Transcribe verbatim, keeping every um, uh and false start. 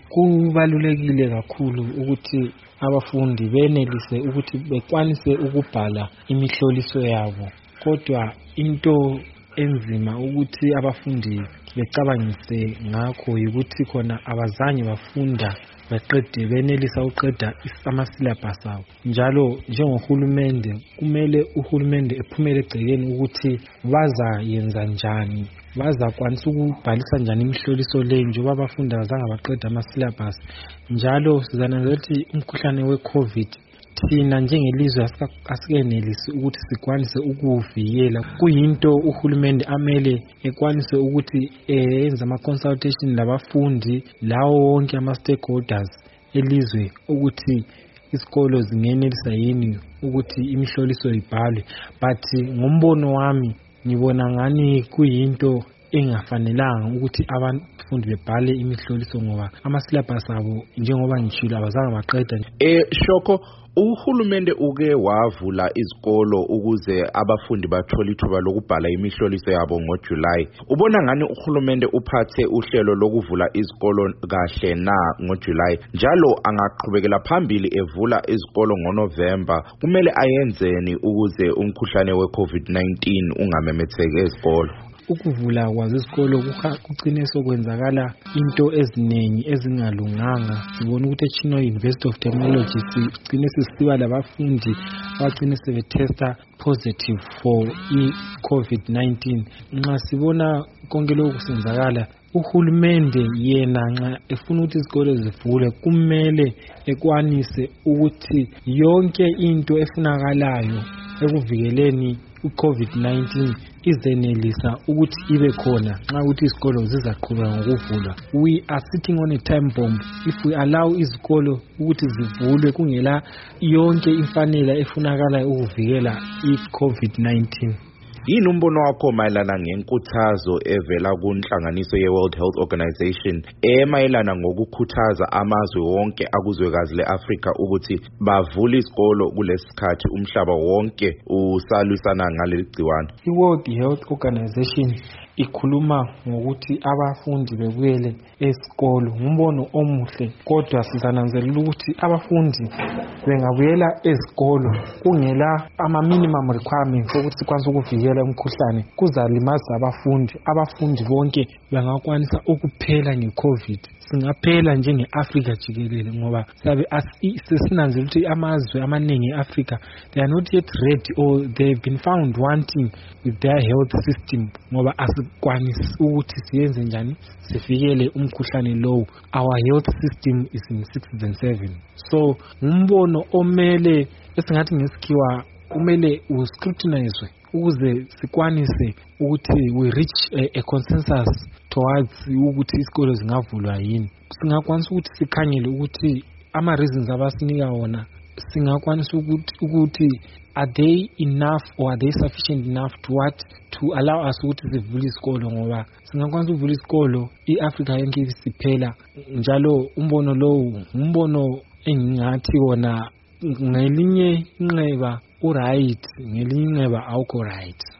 Kubalulekile kakhulu ukuthi abafundi benelise ukuthi bekwanise ukubhala imihloliso yabo, kodwa into enzima ukuthi abafundi becabangise ngakho ukuthi khona abazange bafunda baqede benelisa uqeda ama-syllabus abo. Njalo njengohulumende kumele uhulumende ephumele egcekeni ukuthi bazayenza njani, bazakwanisa ukubhalisa njani imihloliso le njengoba abafundi abazange baqeda ama-syllabus. Njalo sizananzela ukuthi umkhuhlane we-COVID thina njengelizwe asikenelisi ukuthi sikwanise ukuvikela. Kuyinto uhulumende amele ekwanise ukuthi enze ama-consultation labafundi lawo wonke ama-stakeholders elizwe ukuthi isikolo zingenelisa yini ukuthi imihloliso ibhalwe. But ngombono wami ngibona ngani kuyinto engafanelanga ukuthi abafundi bebhale imihloliso ngoba ama-syllabus abo njengoba ngitshilo abazange baqeda. Eh Shoko, uhulumende uke wavula izikolo ukuze abafundi bathole ithuba lokubhala imihloliso yabo ngoJuly. Ubona ngani uhulumende uphathe uhlelo lokuvula izikolo kahle na ngoJuly? Njalo angaqhubekela phambili evula izikolo ngoNovember. Kumele ayenzeni ukuze umkhuhlane we-COVID nineteen ungamemetheki ezikolo? Ukuvula kwazo isikolo kucine sokwenzakala into eziningi ezingalunganga. Sibona ukuthi eChina University of Technology sigcine sisiba labafundi abagcine sebetesta positive for i-COVID nineteen. Nxa sibona konke lokhu kusenzakala, uhulumende yena nxa efuna ukuthi izikole zivule kumele ekwanise ukuthi yonke into efunakalayo ekuvikeleni u-COVID nineteen izenelisa ukuthi ibe khona nxa ukuthi izikolo zizaqhubeka ngokuvulwa. We are sitting on a time bomb if we allow izikolo ukuthi zivulwe kungela yonke imfanela efunakalayo ukuvikela i-COVID nineteen. Yini umbono wakho mayelana ngenkuthazo evela kunhlanganiso ye-World Health Organization emayelana ngokukhuthaza amazwe wonke akuzwekazi le-Afrika ukuthi bavule isikolo kulesikhathi umhlaba wonke usalwisana ngaleli gciwane? I-World Health Organization ikhuluma ngokuthi abafundi bebuyele esikolo, ngumbono omuhle, kodwa sizananzelela ukuthi abafundi bengabuyela esikolo kungela ama-minimum requirements ukuthi sikwanise ukuvikela umkhuhlane kuzalimaza abafundi. Abafundi bonke bangakwanisa ukuphela nge-COVID. Singaphela njenge-Afrika jikelele ngoba sabe sesinanzela ukuthi amazwe amaningi e-Afrika they are not yet ready or they have been found wanting with their health system ngoba asikwanisi ukuthi siyenze njani sifikele umkhuhlane lowo. Our health system is in sixth and seven. So umbono omele esingathi ngesikhiwa kumele uscrutinize ukuze sikwanise ukuthi we reach a, a consensus towards ukuthi isikolo zingavulwa yini. Singakwanisa ukuthi sikhangele ukuthi ama reasons abasinika wona singakwanisa ukuthi ukuthi are they enough or are they sufficient enough to what to allow us ukuthi sivule isikolo ngoba singakwanisa ukuvula isikolo iAfrica yonke isiphela. Njalo umbono lowo umbono engingathi wona ngelinye inxeba uright ngelinye inxeba awukho right.